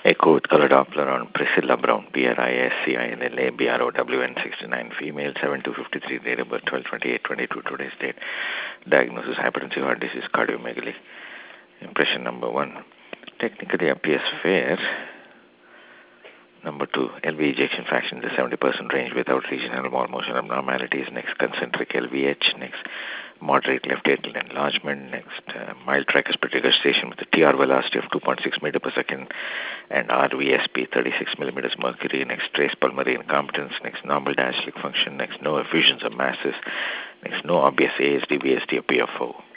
Echo with color Doppler on Priscilla Brown, Priscilla Brown, 69, female, 7253, date of birth 12/28/22, today's date. Diagnosis hypertensive heart disease, cardiomegaly. Impression number 1. Technically appears fair. Number 2, LV ejection fraction in the 70% range without regional wall motion abnormalities. Next, concentric LVH. Next, moderate left atrial enlargement. Next, mild tricuspid regurgitation with a TR velocity of 2.6 meter per second and RVSP 36 millimeters mercury. Next, trace pulmonary incompetence. Next, normal diastolic function. Next, no effusions of masses. Next, no obvious ASD, VSD, or PFO.